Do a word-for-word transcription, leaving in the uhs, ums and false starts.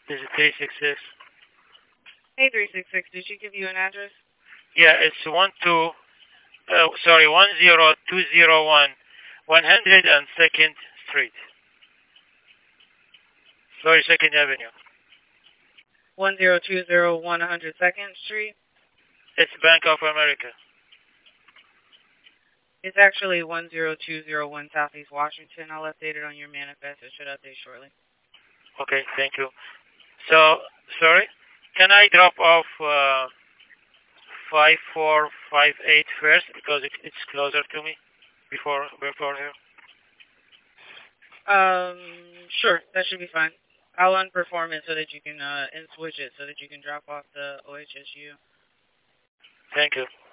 This is three six six. Hey, three six six, did she give you an address? Yeah, it's one two. Uh, sorry, one zero two zero one, one hundred and second Street, sorry, Second Avenue. one zero two zero one hundred second Street? It's Bank of America. It's actually one zero two zero one Southeast Washington. I'll update it on your manifest. It should update shortly. Okay, thank you. So, sorry, can I drop off uh, five four five eight first because it, it's closer to me before before here? Um, sure, that should be fine. I'll unperform it so that you can, uh, and switch it so that you can drop off the O H S U. Thank you.